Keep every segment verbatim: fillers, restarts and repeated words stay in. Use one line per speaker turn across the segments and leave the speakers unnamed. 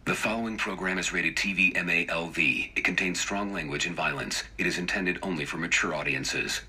The following program is rated T V M A L V. It contains strong language and violence. It is intended only for mature audiences.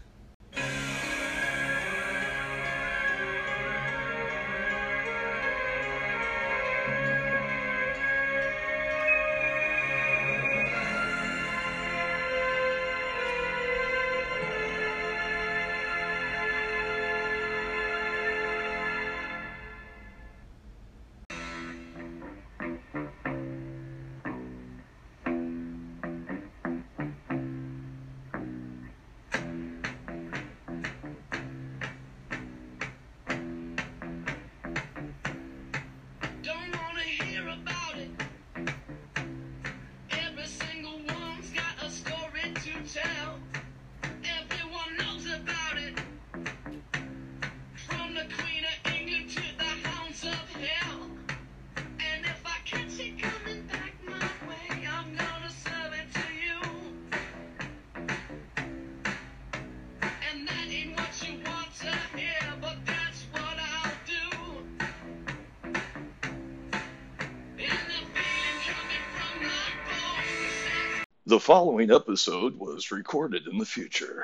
The following episode was recorded in the future.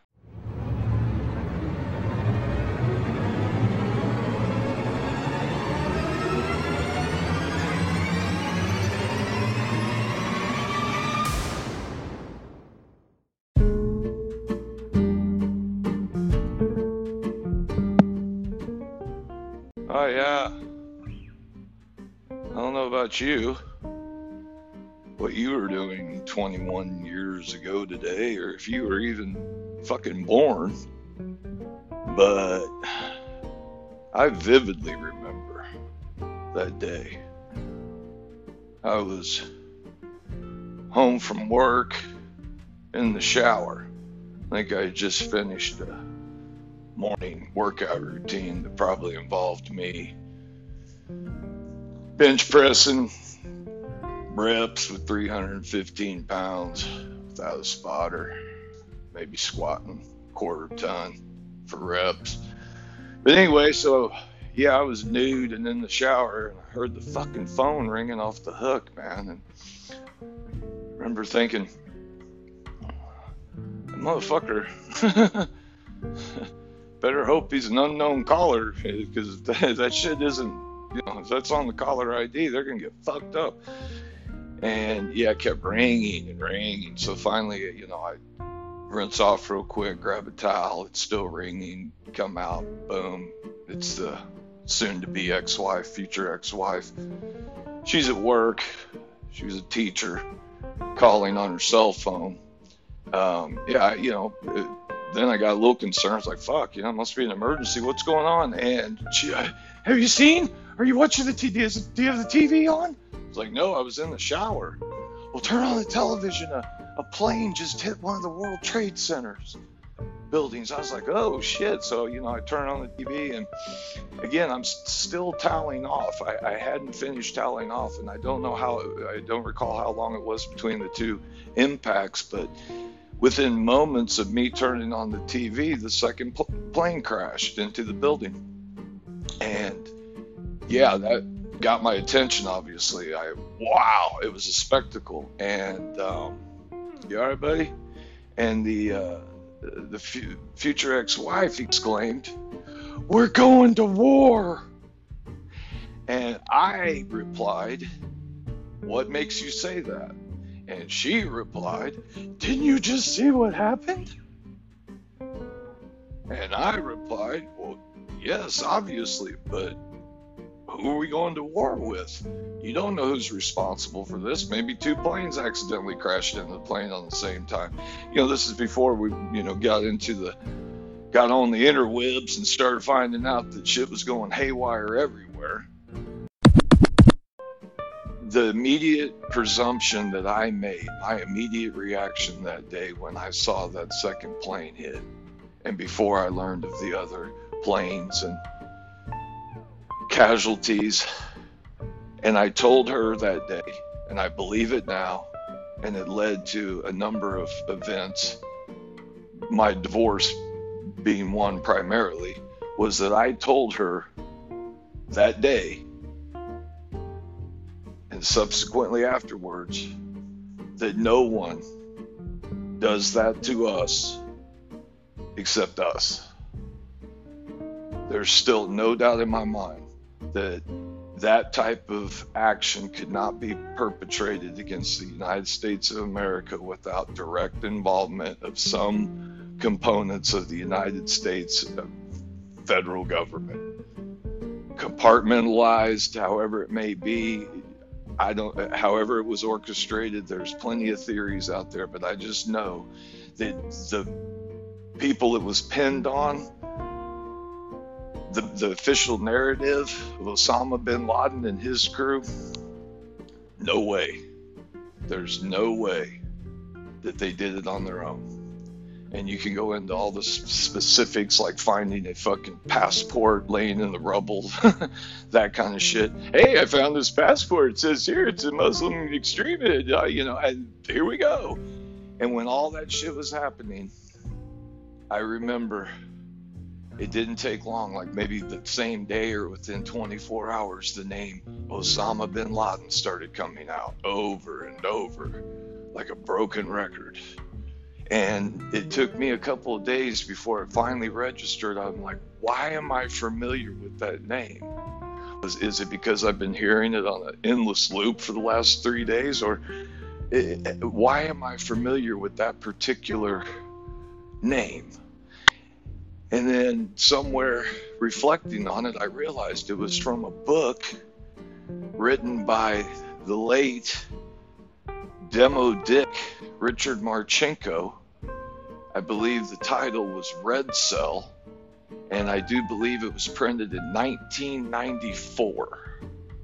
Oh yeah, I don't know about you, what you were doing twenty-one years ago today, or if you were even fucking born, but I vividly remember that day. I was home from work in the shower. I think I had just finished a morning workout routine that probably involved me bench pressing reps with three hundred fifteen pounds without a spotter, maybe squatting quarter ton for reps. But anyway, so yeah, I was nude and in the shower, and I heard the fucking phone ringing off the hook, man. And I remember thinking, that motherfucker, better hope he's an unknown caller, because that, that shit isn't, you know, if that's on the caller I D, they're gonna get fucked up. And yeah, it kept ringing and ringing. So finally, you know, I rinse off real quick, grab a towel. It's still ringing. Come out, boom. It's the soon-to-be ex-wife, future ex-wife. She's at work. She was a teacher, calling on her cell phone. Um, yeah, you know, it, then I got a little concerned. I was like, fuck, you know, it must be an emergency. What's going on? And she, uh, have you seen? Are you watching the T V? Do you have the T V on? I was like, no, I was in the shower. Well, turn on the television. A, a plane just hit one of the World Trade Centers buildings. I was like, oh shit. So, you know, I turn on the T V, and again, I'm s- still toweling off. I, I hadn't finished toweling off, and I don't know how, I don't recall how long it was between the two impacts, but within moments of me turning on the T V, the second pl- plane crashed into the building. And yeah, that got my attention, obviously. I, wow, it was a spectacle. And, um, you all right, buddy? And the, uh, the f- future ex-wife exclaimed, "We're going to war." And I replied, "What makes you say that?" And she replied, "Didn't you just see what happened?" And I replied, "Well, yes, obviously, but who are we going to war with? You don't know who's responsible for this. Maybe two planes accidentally crashed into the plane on the same time." You know, this is before we, you know, got into the, got on the interwebs and started finding out that shit was going haywire everywhere. The immediate presumption that I made, my immediate reaction that day when I saw that second plane hit, and before I learned of the other planes and casualties, and I told her that day, and I believe it now, and it led to a number of events, my divorce being one primarily, was that I told her that day, and subsequently afterwards, that no one does that to us except us. There's still no doubt in my mind that that type of action could not be perpetrated against the United States of America without direct involvement of some components of the United States federal government. Compartmentalized, however it may be, I don't, however it was orchestrated, there's plenty of theories out there, but I just know that the people it was pinned on, the, the official narrative of Osama bin Laden and his crew, no way. There's no way that they did it on their own. And you can go into all the specifics, like finding a fucking passport laying in the rubble, that kind of shit. Hey, I found this passport. It says here it's a Muslim extremist, uh, you know, and here we go. And when all that shit was happening, I remember it didn't take long, like maybe the same day or within twenty-four hours, the name Osama bin Laden started coming out over and over like a broken record. And it took me a couple of days before it finally registered. I'm like, why am I familiar with that name? Is, is it because I've been hearing it on an endless loop for the last three days? Or it, why am I familiar with that particular name? And then somewhere reflecting on it, I realized it was from a book written by the late Demo Dick Richard Marchenko. I believe the title was Red Cell, and I do believe it was printed in nineteen ninety-four.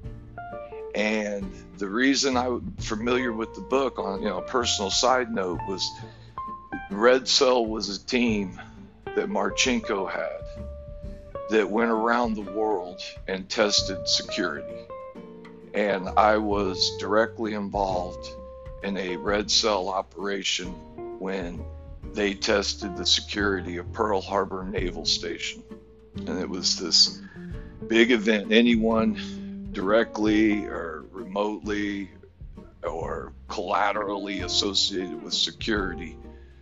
And the reason I'm familiar with the book, on you know a personal side note, was Red Cell was a team that Marchenko had that went around the world and tested security. And I was directly involved in a Red Cell operation when they tested the security of Pearl Harbor Naval Station. And it was this big event. Anyone directly or remotely or collaterally associated with security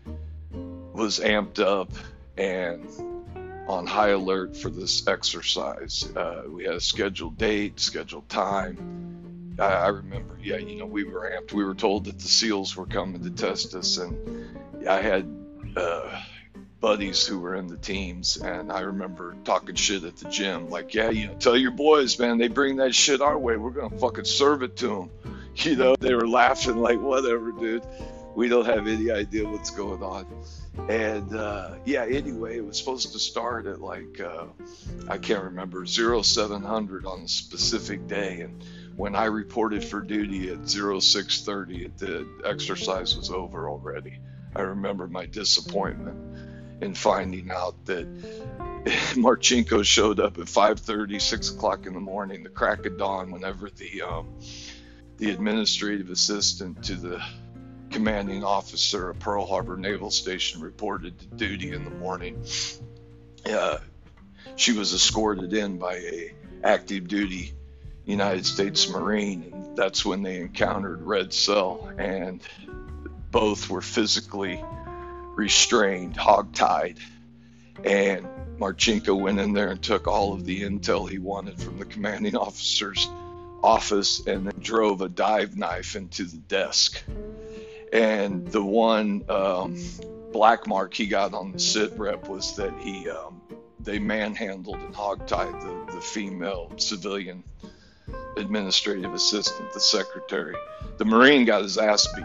was amped up and on high alert for this exercise. Uh, we had a scheduled date, scheduled time. I, I remember, yeah, you know, we were amped. We were told that the SEALs were coming to test us, and I had uh, buddies who were in the teams, and I remember talking shit at the gym, like, yeah, you know, tell your boys, man, they bring that shit our way, we're gonna fucking serve it to them. You know, they were laughing like, whatever, dude. We don't have any idea what's going on. And uh, yeah, anyway, it was supposed to start at like, uh, I can't remember, zero seven hundred on a specific day. And when I reported for duty at zero six thirty, the exercise was over already. I remember my disappointment in finding out that Marchenko showed up at five thirty, six o'clock in the morning, the crack of dawn, whenever the um, the administrative assistant to the commanding officer of Pearl Harbor Naval Station reported to duty in the morning. Uh, she was escorted in by a active duty United States Marine, and that's when they encountered Red Cell, and both were physically restrained, hogtied, and Marchenko went in there and took all of the intel he wanted from the commanding officer's office and then drove a dive knife into the desk. And the one um, black mark he got on the sit rep was that he um, they manhandled and hogtied the, the female civilian administrative assistant, the secretary. The Marine got his ass beat.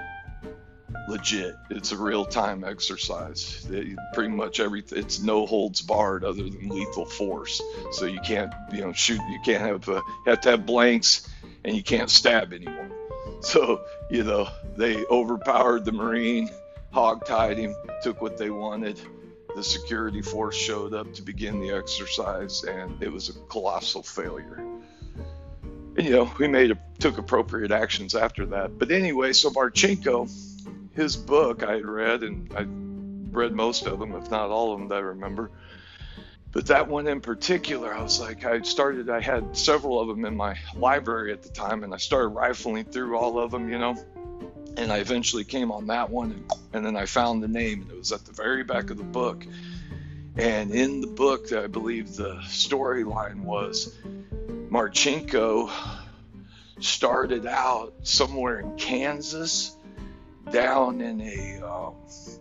Legit. It's a real-time exercise. It, pretty much everything. It's no holds barred other than lethal force. So you can't, you know, shoot. You can't have. Uh, you have to have blanks, and you can't stab anyone. So, you know, they overpowered the Marine, hogtied him, took what they wanted. The security force showed up to begin the exercise, and it was a colossal failure. And, you know, we made a, took appropriate actions after that. But anyway, so Marchenko, his book I had read, and I read most of them, if not all of them that I remember. But that one in particular, I was like, I started, I had several of them in my library at the time, and I started rifling through all of them, you know, and I eventually came on that one, and, and then I found the name, and it was at the very back of the book. And in the book, I believe the storyline was Marchenko started out somewhere in Kansas, down in a um,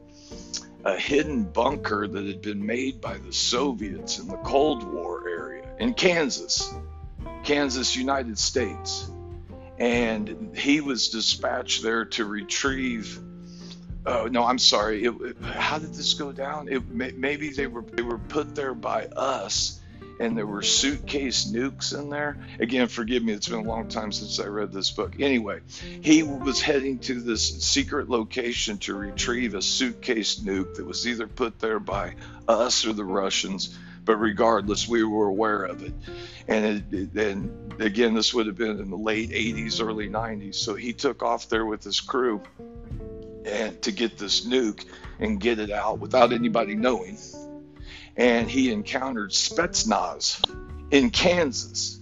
a hidden bunker that had been made by the Soviets in the Cold War area in Kansas, Kansas, United States. And he was dispatched there to retrieve. Oh no, I'm sorry. It, it, how did this go down? It, maybe they were they were put there by us, and there were suitcase nukes in there. Again, forgive me, it's been a long time since I read this book. Anyway, he was heading to this secret location to retrieve a suitcase nuke that was either put there by us or the Russians, but regardless, we were aware of it. And, it, and again, this would have been in the late eighties, early nineties. So he took off there with his crew and to get this nuke and get it out without anybody knowing. And he encountered Spetsnaz in Kansas.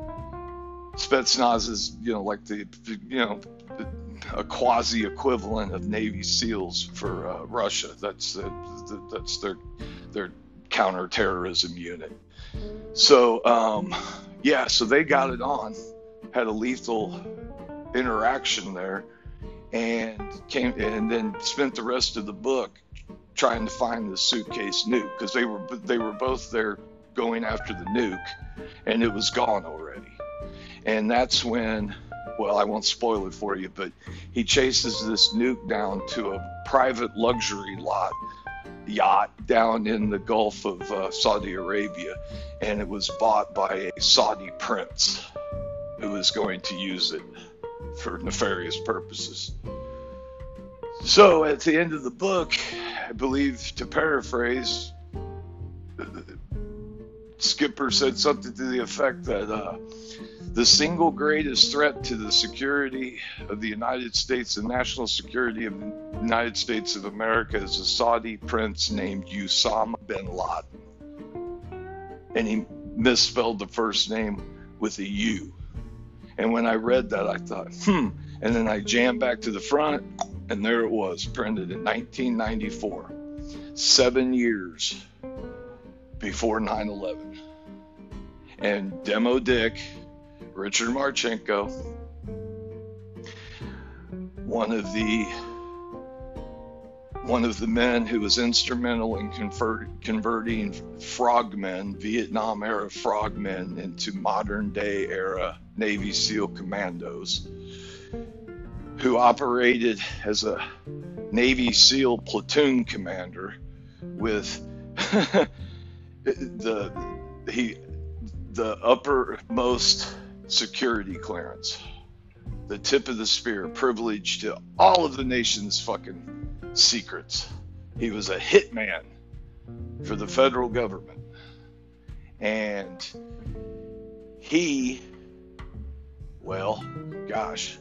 Spetsnaz is, you know, like the, you know, a quasi equivalent of Navy SEALs for uh, Russia. That's the, the, that's their their counterterrorism unit. So um, yeah, so they got it on, had a lethal interaction there, and came and then spent the rest of the book trying to find the suitcase nuke, because they were they were both there going after the nuke, and it was gone already. And that's when, well, I won't spoil it for you, but he chases this nuke down to a private luxury lot yacht down in the Gulf of uh, Saudi Arabia, and it was bought by a Saudi prince who was going to use it for nefarious purposes. So at the end of the book, I believe, to paraphrase, Skipper said something to the effect that uh, the single greatest threat to the security of the United States and national security of the United States of America is a Saudi prince named Osama bin Laden. And he misspelled the first name with a U. And when I read that, I thought, hmm. And then I jammed back to the front, and there it was, printed in nineteen ninety-four, seven years before nine eleven. And Demo Dick, Richard Marchenko, one of the one of the men who was instrumental in convert, converting frogmen, Vietnam era frogmen, into modern day era Navy SEAL commandos, who operated as a Navy SEAL platoon commander with the he the uppermost security clearance, the tip of the spear, privileged to all of the nation's fucking secrets. He was a hitman for the federal government, and he, well, gosh,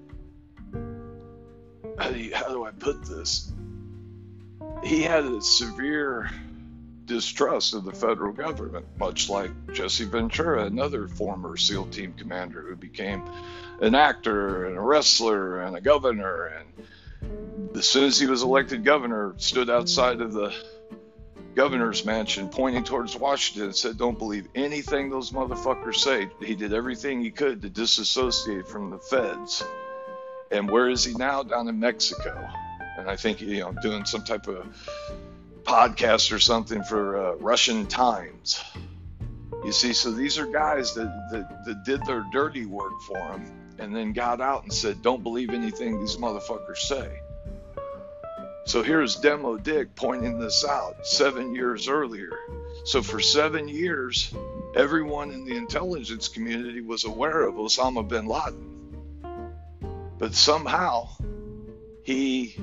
how do, you, how do I put this? He had a severe distrust of the federal government, much like Jesse Ventura, another former SEAL team commander who became an actor and a wrestler and a governor, and as soon as he was elected governor, stood outside of the governor's mansion pointing towards Washington and said, "Don't believe anything those motherfuckers say." He did everything he could to disassociate from the feds. And where is he now? Down in Mexico. And I think, you know, doing some type of podcast or something for uh, Russian Times. You see, so these are guys that, that, that did their dirty work for him and then got out and said, "Don't believe anything these motherfuckers say." So here's Demo Dick pointing this out seven years earlier. So for seven years, everyone in the intelligence community was aware of Osama bin Laden. But somehow he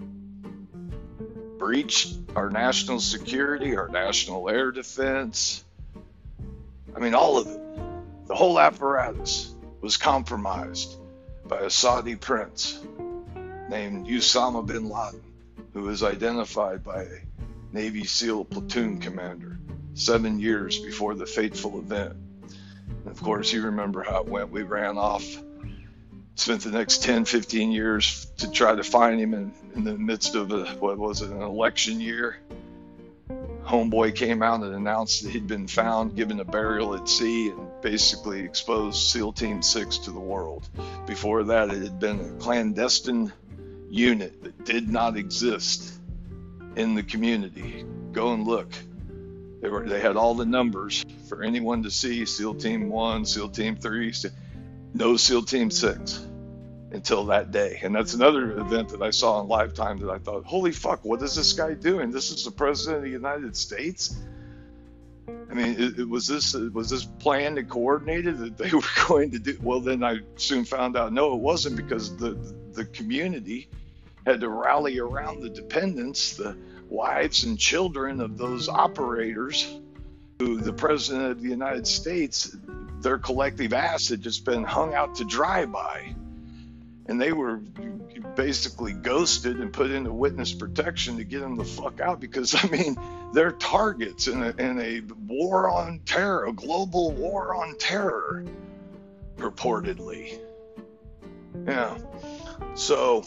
breached our national security, our national air defense. I mean, all of it. The whole apparatus was compromised by a Saudi prince named Osama bin Laden, who was identified by a Navy SEAL platoon commander seven years before the fateful event. And of course, you remember how it went. We ran off, spent the next ten, fifteen years to try to find him in, in the midst of a, what was it, an election year. Homeboy came out and announced that he'd been found, given a burial at sea, and basically exposed SEAL Team six to the world. Before that, it had been a clandestine unit that did not exist in the community. Go and look. They were they had all the numbers for anyone to see. SEAL Team one, SEAL Team three, no SEAL Team six until that day. And that's another event that I saw in Lifetime that I thought, holy fuck, what is this guy doing? This is the President of the United States? I mean, it, it was this was this planned and coordinated that they were going to do? Well, then I soon found out, no, it wasn't, because the the community had to rally around the dependents, the wives and children of those operators who the President of the United States, their collective ass had just been hung out to dry by. And they were basically ghosted and put into witness protection to get them the fuck out, because, I mean, they're targets in a, in a war on terror, a global war on terror, purportedly. Yeah. So,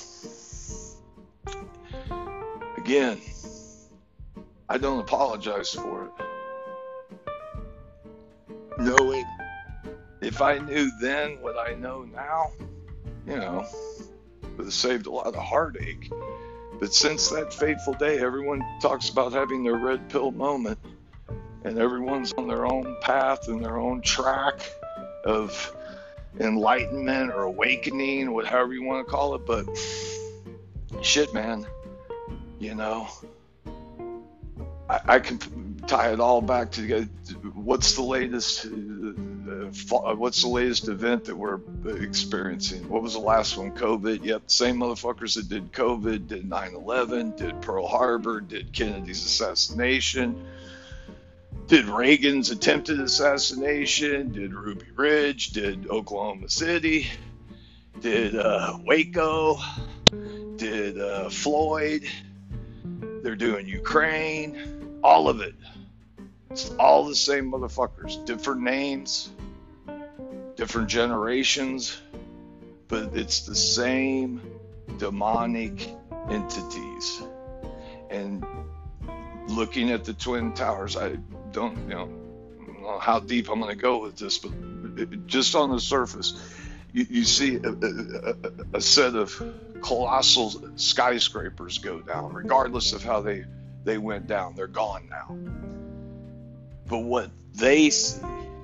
again, I don't apologize for it. Knowing, if I knew then what I know now, you know, would have saved a lot of heartache. But since that fateful day, everyone talks about having their red pill moment, and everyone's on their own path and their own track of enlightenment or awakening, whatever you want to call it. But shit, man, you know, I, I can tie it all back to what's the latest uh, what's the latest event that we're experiencing. What was the last one? COVID. Yep, same motherfuckers that did COVID did nine eleven, did Pearl Harbor, did Kennedy's assassination, did Reagan's attempted assassination, did Ruby Ridge, did Oklahoma City, did uh, Waco, did uh, Floyd. They're doing Ukraine, all of it. It's all the same motherfuckers, different names, different generations, but it's the same demonic entities. And looking at the Twin Towers, I don't, you know, I don't know how deep I'm going to go with this, but it, just on the surface, you, you see a, a, a set of colossal skyscrapers go down, regardless of how they, they went down. They're gone now. But what they see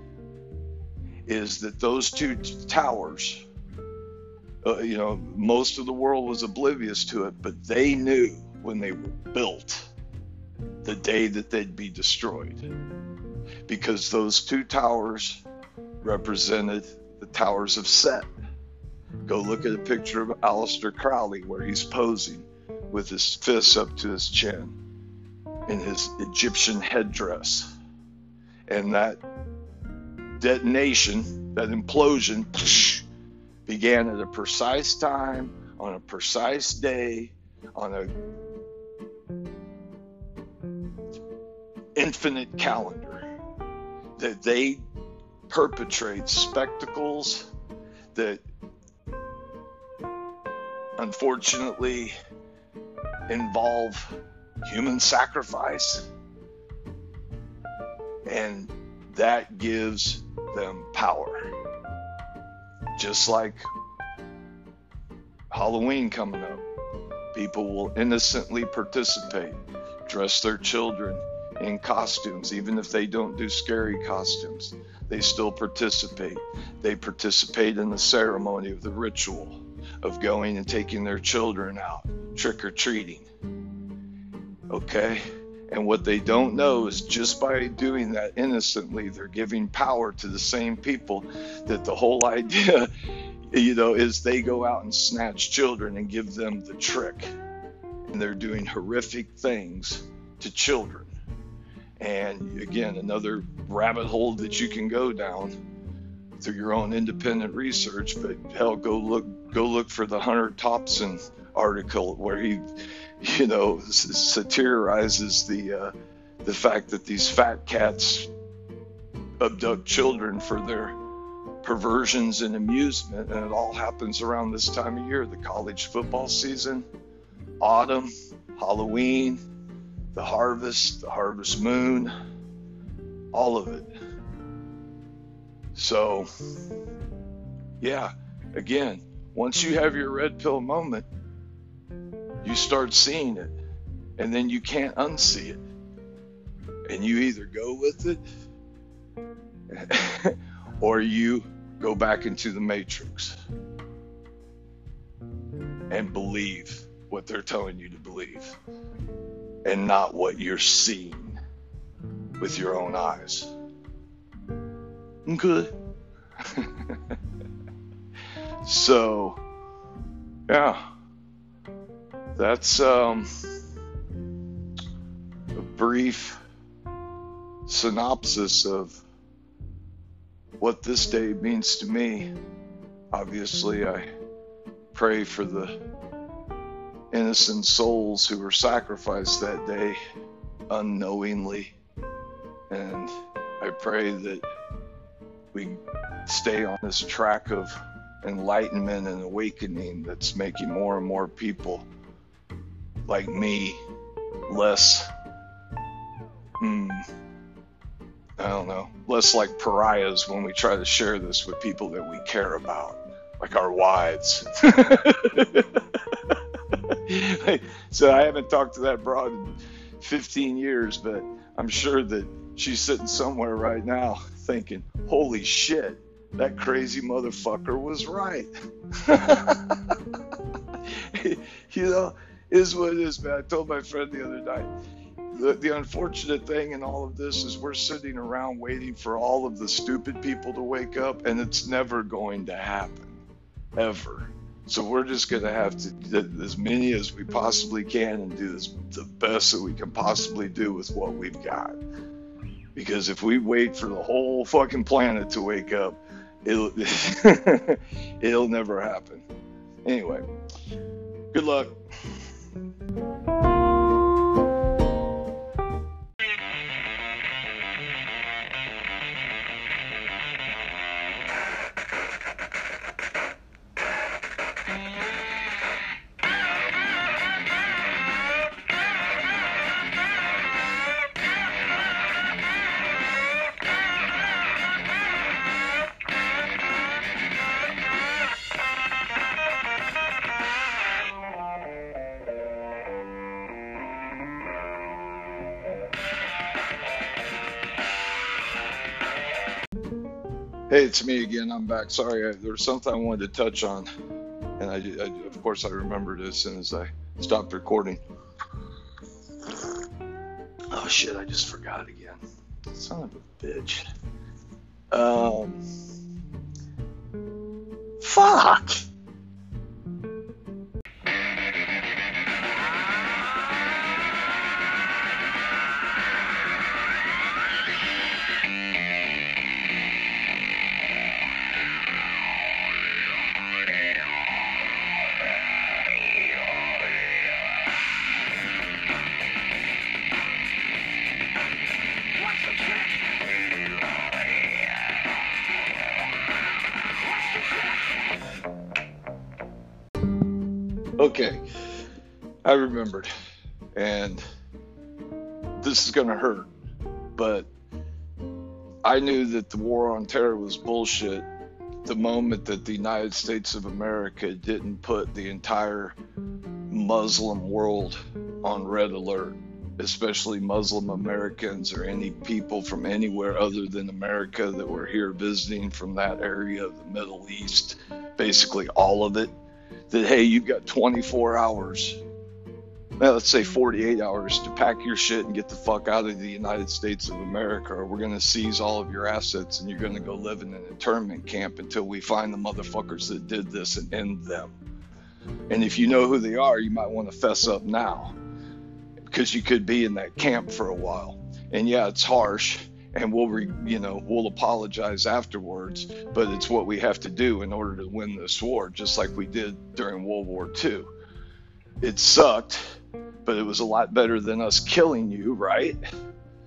is that those two t- towers, uh, you know, most of the world was oblivious to it, but they knew when they were built the day that they'd be destroyed, because those two towers represented the towers of Set. Go look at a picture of Aleister Crowley where he's posing with his fists up to his chin in his Egyptian headdress. And that detonation, that implosion, psh, began at a precise time, on a precise day, on a infinite calendar, that they perpetrate spectacles that unfortunately involve human sacrifice, and that gives them power. Just like Halloween coming up, people will innocently participate, dress their children in costumes, even if they don't do scary costumes. They still participate. They participate in the ceremony of the ritual of going and taking their children out trick-or-treating. Okay? And what they don't know is just by doing that innocently, they're giving power to the same people that the whole idea, you know, is they go out and snatch children and give them the trick. And they're doing horrific things to children. And again, another rabbit hole that you can go down through your own independent research, but hell, go look, go look for the Hunter Thompson article where he, you know, satirizes the uh, the fact that these fat cats abduct children for their perversions and amusement, and it all happens around this time of year, the college football season, autumn, Halloween, the harvest, the harvest moon, all of it. So, yeah, again, once you have your red pill moment, you start seeing it, and then you can't unsee it. And you either go with it or you go back into the matrix and believe what they're telling you to believe and not what you're seeing with your own eyes. Good. So, yeah, that's um, a brief synopsis of what this day means to me. Obviously, I pray for the innocent souls who were sacrificed that day unknowingly, and I pray that we stay on this track of enlightenment and awakening that's making more and more people like me less hmm, I don't know, less like pariahs when we try to share this with people that we care about, like our wives. So I haven't talked to that broad in fifteen years, but I'm sure that she's sitting somewhere right now thinking, holy shit, that crazy motherfucker was right. You know, is what it is, man. I told my friend the other night, the, the unfortunate thing in all of this is we're sitting around waiting for all of the stupid people to wake up, and it's never going to happen, ever. So we're just going to have to do as many as we possibly can and do this, the best that we can possibly do with what we've got. Because if we wait for the whole fucking planet to wake up, it'll, it'll never happen. Anyway, good luck. Hey, it's me again. I'm back. Sorry, I, there was something I wanted to touch on, and I, I, of course, I remembered as soon as I stopped recording. Oh shit! I just forgot again. Son of a bitch. Um. Fuck. Okay, I remembered, and this is gonna hurt, but I knew that the war on terror was bullshit the moment that the United States of America didn't put the entire Muslim world on red alert, especially Muslim Americans or any people from anywhere other than America that were here visiting from that area of the Middle East, basically all of it. That, hey, you've got twenty-four hours, well, let's say forty-eight hours to pack your shit and get the fuck out of the United States of America, or we're going to seize all of your assets and you're going to go live in an internment camp until we find the motherfuckers that did this and end them. And if you know who they are, you might want to fess up now, because you could be in that camp for a while. And yeah, it's harsh, and we'll, re, you know, we'll apologize afterwards, but it's what we have to do in order to win this war, just like we did during World War Two. It sucked, but it was a lot better than us killing you, right?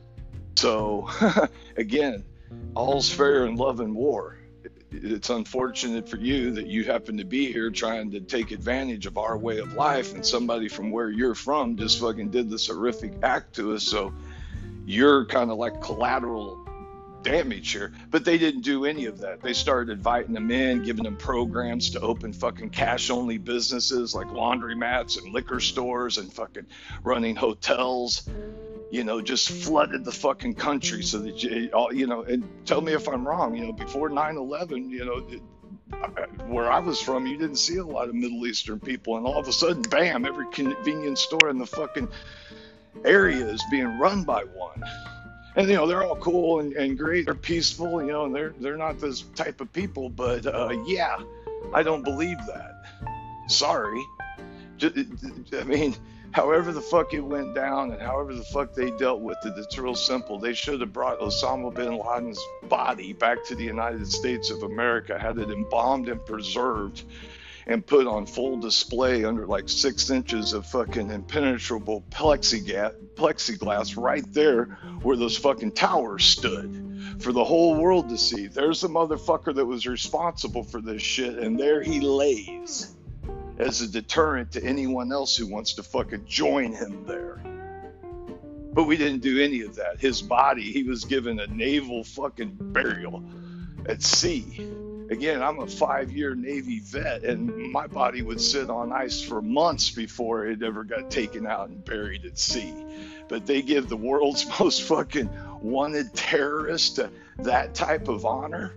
So, again, all's fair in love and war. It's unfortunate for you that you happen to be here trying to take advantage of our way of life, and somebody from where you're from just fucking did this horrific act to us. So you're kind of like collateral damage here. But they didn't do any of that. They started inviting them in, giving them programs to open fucking cash only businesses like laundromats and liquor stores, and fucking running hotels. You know, just flooded the fucking country so that you, you know, and tell me if I'm wrong, you know, before nine eleven, you know, it, where I was from, you didn't see a lot of Middle Eastern people, and all of a sudden, bam, every convenience store in the fucking area is being run by one. And, you know, they're all cool and, and great, they're peaceful, you know, and they're, they're not this type of people, but, uh, yeah, I don't believe that. Sorry. I mean, however the fuck it went down and however the fuck they dealt with it, it's real simple. They should have brought Osama bin Laden's body back to the United States of America, had it embalmed and preserved and put on full display under like six inches of fucking impenetrable plexiglass, plexiglass right there where those fucking towers stood for the whole world to see. There's the motherfucker that was responsible for this shit, and there he lays as a deterrent to anyone else who wants to fucking join him there. But we didn't do any of that. His body, he was given a naval fucking burial at sea. Again, I'm a five-year Navy vet, and my body would sit on ice for months before it ever got taken out and buried at sea. But they give the world's most fucking wanted terrorist that type of honor,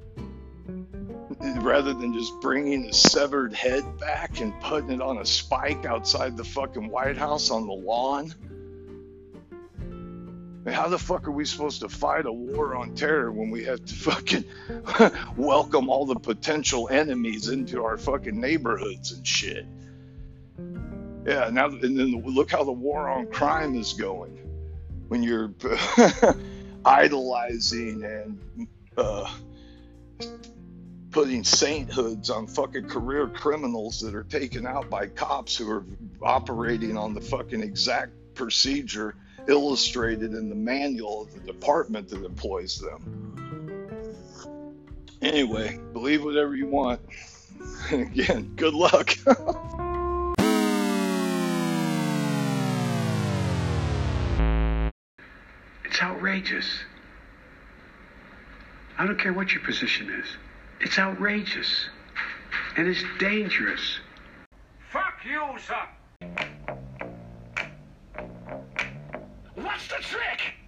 rather than just bringing a severed head back and putting it on a spike outside the fucking White House on the lawn. How the fuck are we supposed to fight a war on terror when we have to fucking welcome all the potential enemies into our fucking neighborhoods and shit? Yeah, now, and then look how the war on crime is going. When you're idolizing and uh, putting sainthoods on fucking career criminals that are taken out by cops who are operating on the fucking exact procedure illustrated in the manual of the department that employs them. Anyway, believe whatever you want. And again, good luck.
It's outrageous. I don't care what your position is. It's outrageous. And it's dangerous.
Fuck you, son! What's the trick?